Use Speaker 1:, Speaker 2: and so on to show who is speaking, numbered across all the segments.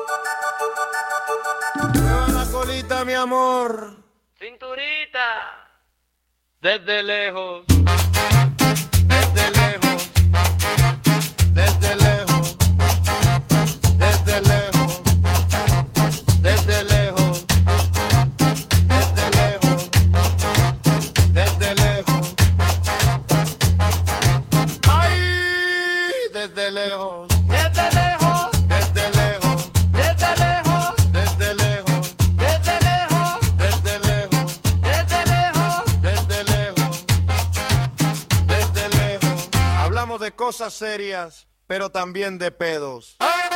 Speaker 1: Mueva la colita, mi amor.
Speaker 2: Cinturita, desde lejos.
Speaker 1: Desde lejos. Desde lejos. Desde lejos. Desde lejos. Desde lejos. Desde lejos. ¡Ay! Desde lejos.
Speaker 2: Desde lejos,
Speaker 1: Desde lejos.
Speaker 2: desde lejos,
Speaker 1: Desde lejos.
Speaker 2: desde lejos,
Speaker 1: Desde lejos.
Speaker 2: desde lejos.
Speaker 1: Desde lejos. Desde lejos. Hablamos de cosas serias, pero también de pedos.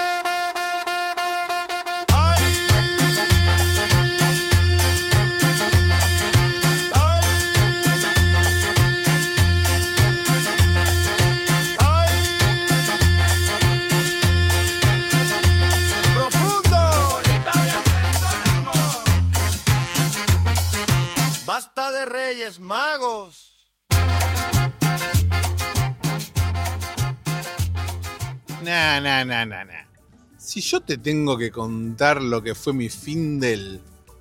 Speaker 1: Basta de Reyes Magos.
Speaker 3: Nah. Si yo te tengo que contar lo que fue mi fin del...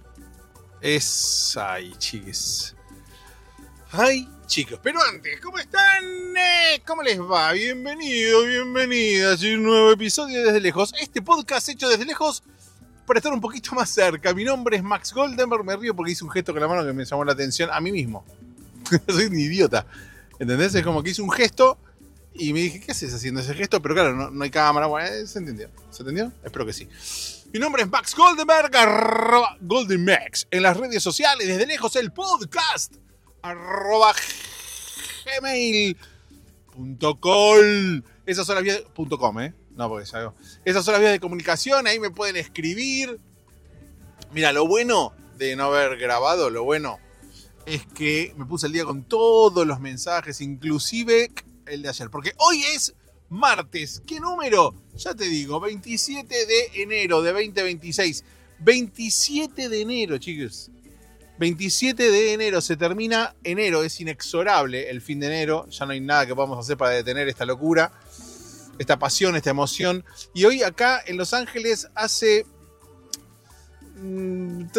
Speaker 3: Ay, chiques. Ay, chicos. Pero antes, ¿cómo están? ¿Cómo les va? Bienvenidos, bienvenidas a un nuevo episodio de Desde Lejos. Este podcast hecho desde lejos para estar un poquito más cerca. Mi nombre es Max Goldenberg. Me río porque hice un gesto con la mano que me llamó la atención a mí mismo. Soy un idiota. ¿Entendés? Es como que hice un gesto y me dije, ¿qué haces haciendo ese gesto? Pero claro, no hay cámara. Bueno, ¿se entendió? ¿Se entendió? Espero que sí. Mi nombre es Max Goldenberg, @GoldenMax. En las redes sociales, desde lejos, el podcast, @gmail.com. Esas son las vías... .com, No, porque ya digo. Esas son las vías de comunicación, ahí me pueden escribir. Mira, lo bueno de no haber grabado, lo bueno es que me puse al día con todos los mensajes, inclusive el de ayer. Porque hoy es martes. ¿Qué número? Ya te digo, 27 de enero de 2026. 27 de enero, chicos. 27 de enero se termina enero. Es inexorable el fin de enero. Ya no hay nada que podamos hacer para detener esta locura, esta pasión, esta emoción. Y hoy acá en Los Ángeles hace 20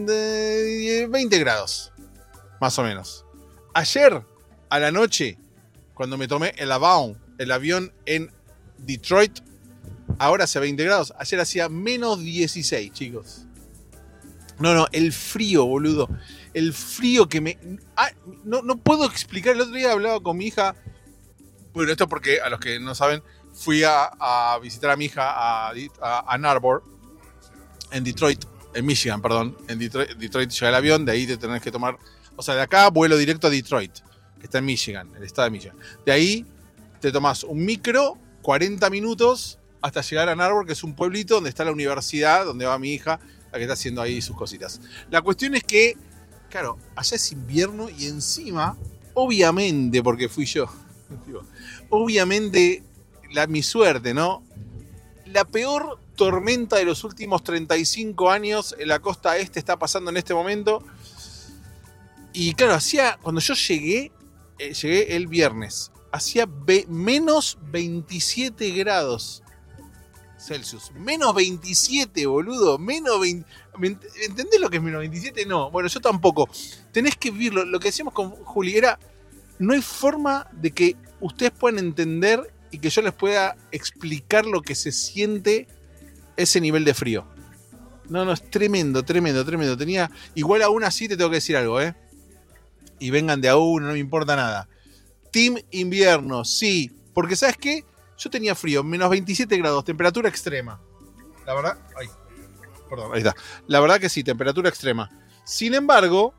Speaker 3: grados. Más o menos. Ayer a la noche, cuando me tomé el avión en Detroit, ahora hace 20 grados. Ayer hacía menos 16, chicos. No, el frío, boludo. El frío que me... no puedo explicar. El otro día hablaba con mi hija. Bueno, esto porque, a los que no saben, fui a visitar a mi hija a Ann Arbor, en Detroit, en Michigan, perdón. En Detroit llega el avión, de ahí te tenés que tomar... O sea, de acá vuelo directo a Detroit, que está en Michigan, el estado de Michigan. De ahí te tomás un micro, 40 minutos, hasta llegar a Ann Arbor, que es un pueblito donde está la universidad, donde va mi hija, la que está haciendo ahí sus cositas. La cuestión es que, claro, allá es invierno y encima, obviamente, porque fui yo, obviamente, mi suerte, ¿no? La peor tormenta de los últimos 35 años en la costa este está pasando en este momento. Y claro, cuando yo llegué el viernes, hacía menos 27 grados Celsius. Menos 27, boludo. Menos 20. ¿Entendés lo que es menos 27? No. Bueno, yo tampoco. Tenés que vivirlo. Lo que decíamos con Juli era, no hay forma de que ustedes puedan entender y que yo les pueda explicar lo que se siente ese nivel de frío. No, es tremendo. Igual aún así te tengo que decir algo, y vengan de a uno, no me importa nada. Team invierno, sí. Porque, ¿sabes qué? Yo tenía frío, menos 27 grados, temperatura extrema. La verdad... ahí está. La verdad que sí, temperatura extrema. Sin embargo,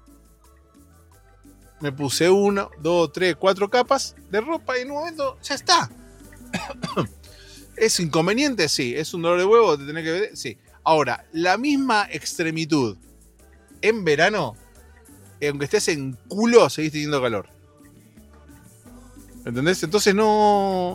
Speaker 3: me puse 1, 2, 3, 4 capas de ropa y en un momento ya está. ¿Es inconveniente? Sí. ¿Es un dolor de huevo? ¿Te tenés que ver? Sí. Ahora, la misma extremitud en verano... aunque estés en culo, seguís teniendo calor. ¿Entendés? Entonces no.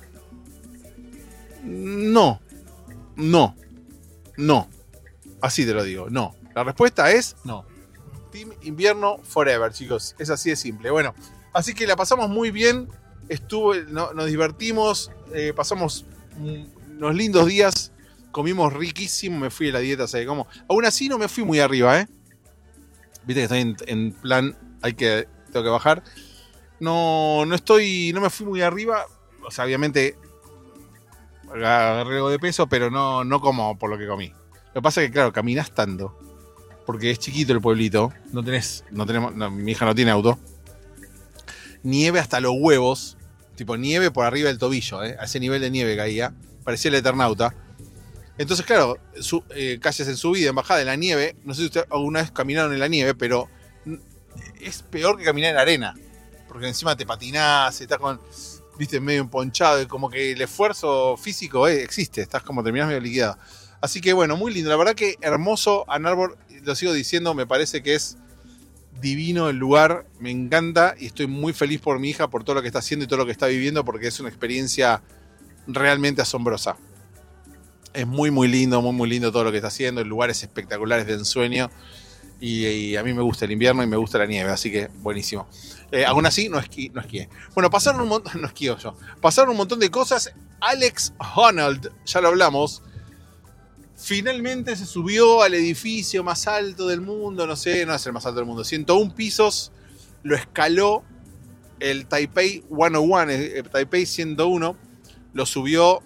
Speaker 3: Así te lo digo, no. La respuesta es no. Team invierno forever, chicos. Es así de simple. Bueno, así que la pasamos muy bien. Nos divertimos. Pasamos unos lindos días comimos riquísimo, me fui de la dieta, ¿sabes cómo? Aún así no me fui muy arriba, ¿eh? Viste que estoy en plan, tengo que bajar. No me fui muy arriba. O sea, obviamente agarré algo de peso, pero no como por lo que comí. Lo que pasa es que, claro, caminás tanto, porque es chiquito el pueblito. Mi hija no tiene auto. Nieve hasta los huevos, tipo nieve por arriba del tobillo, a ese nivel de nieve caía. Parecía el Eternauta. Entonces, claro, calles en subida, en bajada, en la nieve. No sé si ustedes alguna vez caminaron en la nieve, pero es peor que caminar en arena. Porque encima te patinás, estás viste, medio emponchado. Y como que el esfuerzo físico existe. Estás como terminás medio liquidado. Así que bueno, muy lindo. La verdad que hermoso Ann Arbor. Lo sigo diciendo, me parece que es divino el lugar. Me encanta y estoy muy feliz por mi hija, por todo lo que está haciendo y todo lo que está viviendo, porque es una experiencia realmente asombrosa. Es muy lindo todo lo que está haciendo. El lugar es espectacular, es de ensueño. Y a mí me gusta el invierno y me gusta la nieve, así que buenísimo. Aún así, no esquié. Bueno, pasaron un montón. No esquío yo. Pasaron un montón de cosas. Alex Honnold, ya lo hablamos. Finalmente se subió al edificio más alto del mundo. No sé, no es el más alto del mundo. 101 pisos. Lo escaló el Taipei 101, el Taipei 101. Lo subió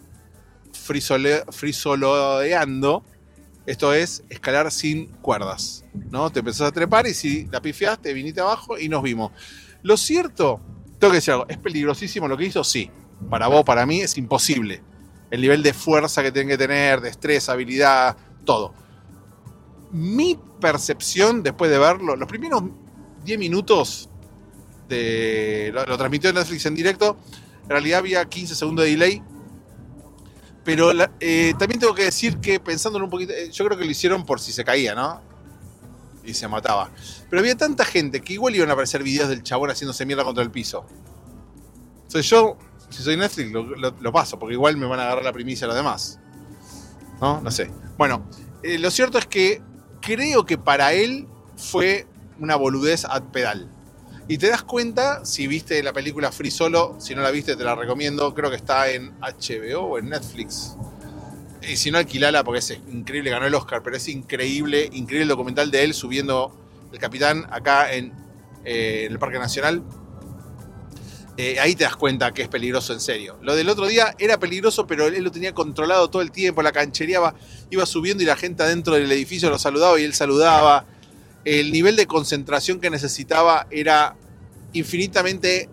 Speaker 3: frisolodeando. Esto es escalar sin cuerdas, ¿no? Te empezás a trepar y si la pifiaste, viniste abajo y nos vimos. Lo cierto, tengo que decir algo, ¿es peligrosísimo lo que hizo? Sí. Para vos, para mí, es imposible. El nivel de fuerza que tienen que tener, de estrés, habilidad, todo. Mi percepción, después de verlo, los primeros 10 minutos lo transmitió Netflix en directo, en realidad había 15 segundos de delay. Pero también tengo que decir que pensándolo un poquito, yo creo que lo hicieron por si se caía, ¿no? Y se mataba. Pero había tanta gente que igual iban a aparecer videos del chabón haciéndose mierda contra el piso. Entonces yo, si soy Netflix, lo paso, porque igual me van a agarrar la primicia a los demás. No sé. Bueno, lo cierto es que creo que para él fue una boludez ad pedal. Y te das cuenta, si viste la película Free Solo, si no la viste te la recomiendo, creo que está en HBO o en Netflix. Y si no, alquilala porque es increíble, ganó el Oscar, pero es increíble el documental de él subiendo el Capitán acá en el Parque Nacional. Ahí te das cuenta que es peligroso en serio. Lo del otro día era peligroso, pero él lo tenía controlado todo el tiempo, la canchereaba, iba subiendo y la gente adentro del edificio lo saludaba y él saludaba. El nivel de concentración que necesitaba era infinitamente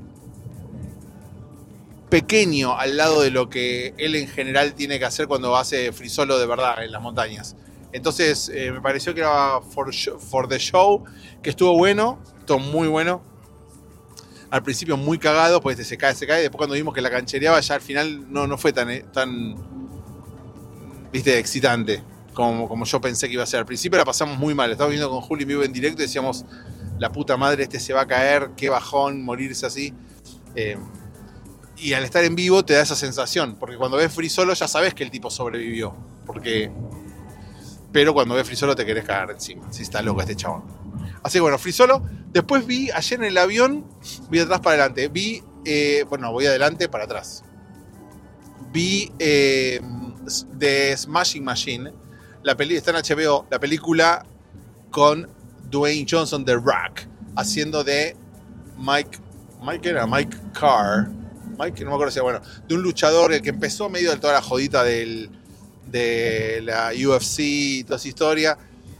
Speaker 3: pequeño al lado de lo que él en general tiene que hacer cuando hace free solo de verdad en las montañas. Entonces me pareció que era for the show, que estuvo bueno, estuvo muy bueno. Al principio muy cagado, pues se cae. Después cuando vimos que la canchereaba ya al final no fue tan viste, excitante. Como yo pensé que iba a ser. Al principio la pasamos muy mal. Estábamos viendo con Juli en vivo en directo y decíamos, la puta madre, se va a caer, qué bajón, morirse así. Y al estar en vivo te da esa sensación, porque cuando ves Free Solo ya sabes que el tipo sobrevivió. Pero cuando ves Free Solo te querés cagar encima, si está loco este chabón. Así que bueno, Free Solo. Después vi, ayer en el avión, vi de atrás para adelante. Voy adelante para atrás. Vi The Smashing Machine. Está en HBO, la película con Dwayne Johnson, The Rock, haciendo de Mike Carr. Mike, no me acuerdo si era, bueno, de un luchador que empezó medio de toda la jodita de la UFC y toda esa historia.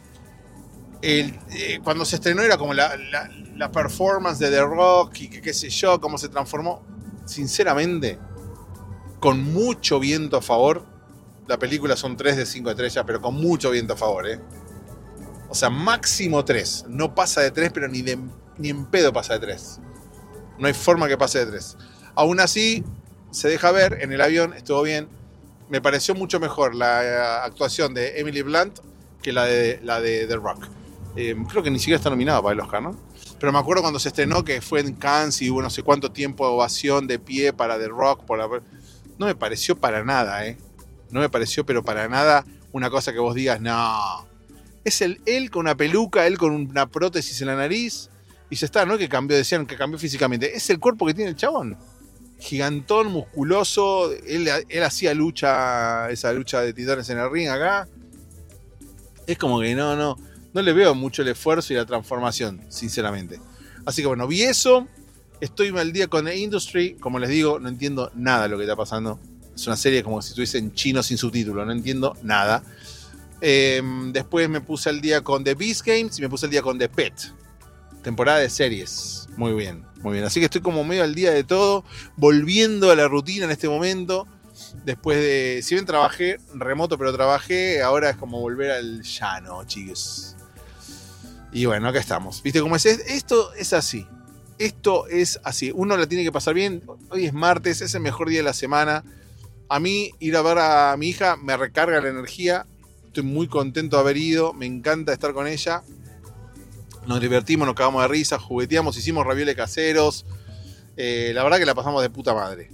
Speaker 3: Cuando se estrenó era como la performance de The Rock y qué sé yo, cómo se transformó. Sinceramente, con mucho viento a favor. La película son 3 de 5 estrellas, pero con mucho viento a favor, O sea, máximo 3. No pasa de 3, pero ni en pedo pasa de 3. No hay forma que pase de 3. Aún así, se deja ver en el avión, estuvo bien. Me pareció mucho mejor la actuación de Emily Blunt que la de The Rock. Creo que ni siquiera está nominada para el Oscar, ¿no? Pero me acuerdo cuando se estrenó que fue en Cannes y hubo no sé cuánto tiempo de ovación de pie para The Rock. No me pareció para nada, No me pareció, pero para nada, una cosa que vos digas, no. Es él con una peluca, él con una prótesis en la nariz, y ya está, ¿no? Decían que cambió físicamente. Es el cuerpo que tiene el chabón. gigantón, musculoso. Él hacía esa lucha de titanes en el ring acá. Es como que no le veo mucho el esfuerzo y la transformación, sinceramente. Así que bueno, vi eso. Estoy al día con The Industry. Como les digo, no entiendo nada de lo que está pasando. Es una serie como si estuviese en chino sin subtítulos. No entiendo nada. Después me puse al día con The Beast Games y me puse al día con The Pet. Temporada de series. Muy bien, muy bien. Así que estoy como medio al día de todo. Volviendo a la rutina en este momento. Después de... Si bien trabajé remoto, pero trabajé, ahora es como volver al llano, chicos. Y bueno, acá estamos. ¿Viste cómo es? Esto es así. Esto es así. Uno la tiene que pasar bien. Hoy es martes, es el mejor día de la semana. A mí, ir a ver a mi hija me recarga la energía. Estoy muy contento de haber ido. Me encanta estar con ella. Nos divertimos, nos cagamos de risa, jugueteamos, hicimos ravioles caseros. La verdad que la pasamos de puta madre.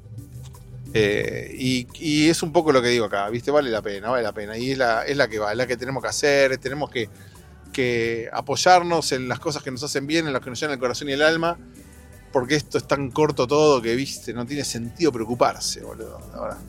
Speaker 3: Y es un poco lo que digo acá, ¿viste? Vale la pena. Y es la que va, es la que tenemos que hacer. Tenemos que apoyarnos en las cosas que nos hacen bien, en las que nos llenan el corazón y el alma. Porque esto es tan corto todo que, viste, no tiene sentido preocuparse, boludo. La verdad.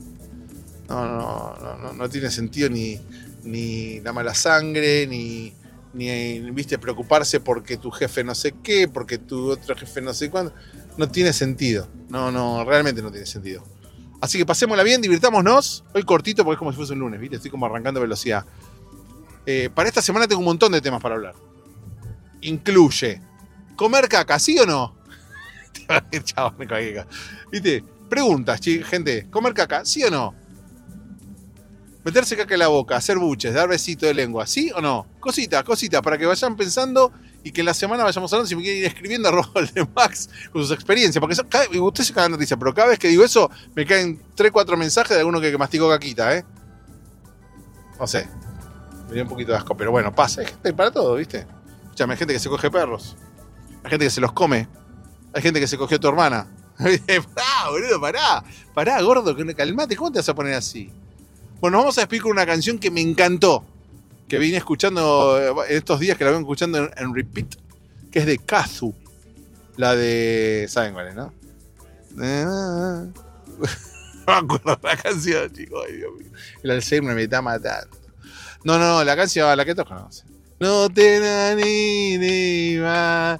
Speaker 3: No tiene sentido ni la mala sangre, ni viste, preocuparse porque tu jefe no sé qué, porque tu otro jefe no sé cuándo. No tiene sentido. Realmente no tiene sentido. Así que pasémosla bien, divirtámonos. Hoy cortito porque es como si fuese un lunes, ¿viste? Estoy como arrancando velocidad. Para esta semana tengo un montón de temas para hablar. Incluye comer caca, ¿sí o no? Chao, me cagué acá. ¿Viste? Preguntas, gente. ¿Comer caca, sí o no? Meterse caca en la boca, hacer buches, dar besito de lengua, ¿sí o no? Cositas, para que vayan pensando y que en la semana vayamos hablando. Si me quieren ir escribiendo @Max con sus experiencias, porque ustedes se cagan de risa, pero cada vez que digo eso me caen 3-4 mensajes de alguno que masticó caquita, No sé, me dio un poquito de asco, pero bueno, pasa, hay gente para todo, ¿viste? Escuchame, hay gente que se coge perros, hay gente que se los come, hay gente que se cogió a tu hermana. Pará, boludo, pará, gordo, calmate, ¿cómo te vas a poner así? Bueno, vamos a explicar una canción que me encantó, que vine escuchando en estos días, que la vengo escuchando en repeat, que es de Kazu. La de... ¿Saben cuál es, no? No me acuerdo la canción, chicos. Ay, Dios mío. El Alzheimer me está matando. No, la canción, la que todos conocen. No te ni más.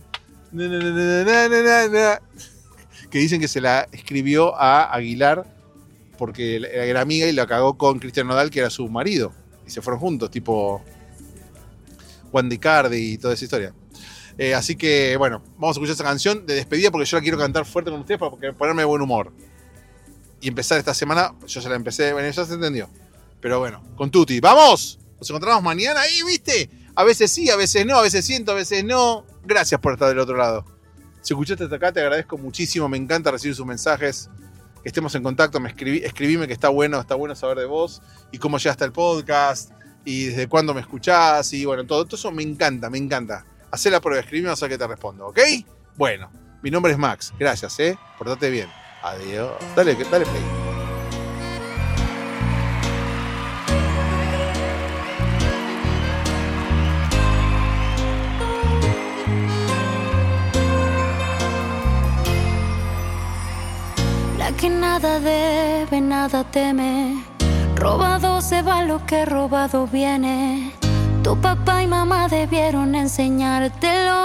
Speaker 3: Que dicen que se la escribió a Aguilar porque era amiga y la cagó con Cristian Nodal, que era su marido. Y se fueron juntos, tipo Juan Dicardi y toda esa historia. Así que, bueno, vamos a escuchar esa canción de despedida porque yo la quiero cantar fuerte con ustedes para ponerme de buen humor. Y empezar esta semana, yo ya la empecé, bueno, ya se entendió. Pero bueno, con Tuti. ¡Vamos! Nos encontramos mañana ahí, ¿viste? A veces sí, a veces no, a veces siento, a veces no. Gracias por estar del otro lado. Si escuchaste hasta acá, te agradezco muchísimo. Me encanta recibir sus mensajes. Que estemos en contacto, escribime que está bueno saber de vos y cómo llegaste al podcast y desde cuándo me escuchás y bueno, todo eso me encanta. Hacé la prueba, escribime, vas a ver que te respondo, ¿ok? Bueno, mi nombre es Max, gracias, portate bien. Adiós. Dale play.
Speaker 4: Que nada debe, nada teme. Robado se va lo que robado viene. Tu papá y mamá debieron enseñártelo.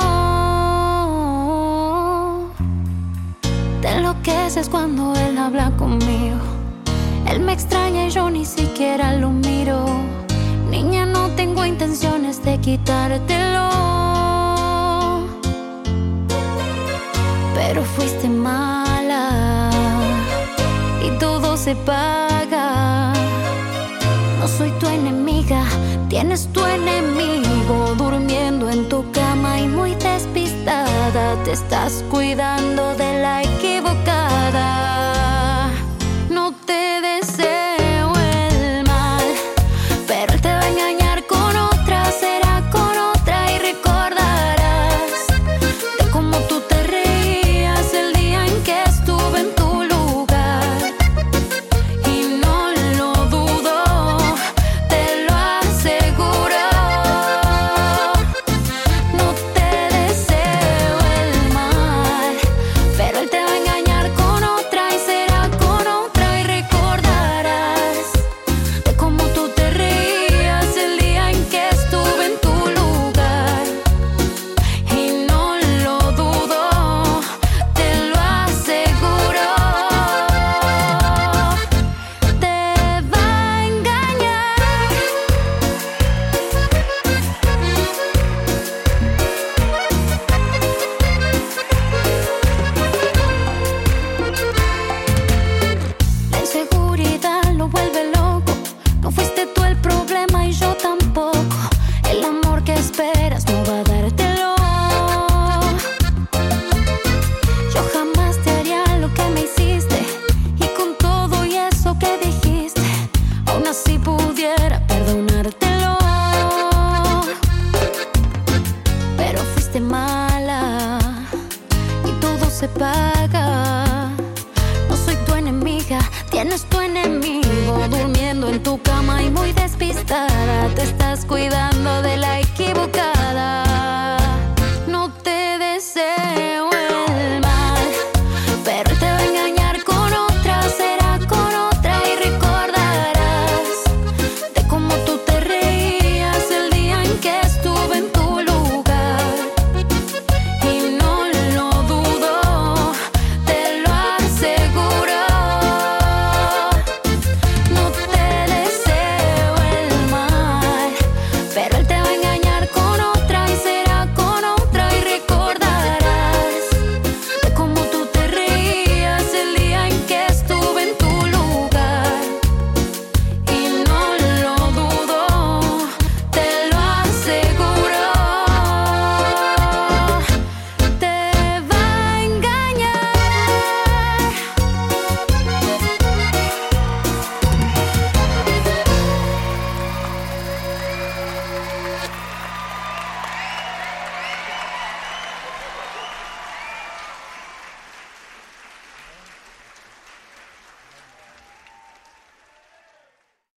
Speaker 4: Te enloqueces cuando él habla conmigo. Él me extraña y yo ni siquiera lo miro. Niña, no tengo intenciones de quitártelo, pero fuiste mala y todo se paga. No soy tu enemiga, tienes tu enemigo durmiendo en tu cama y muy despistada. Te estás cuidando de la equivocada. No te deseo el mal, pero él te va a engañar con otra, será con otra y recordarás de cómo tú te reías el día en que estuve en tu lugar. Y no lo dudo, te lo aseguro. No te deseo el mal, pero él te va a engañar con otra, estás cuidando de la equivocación.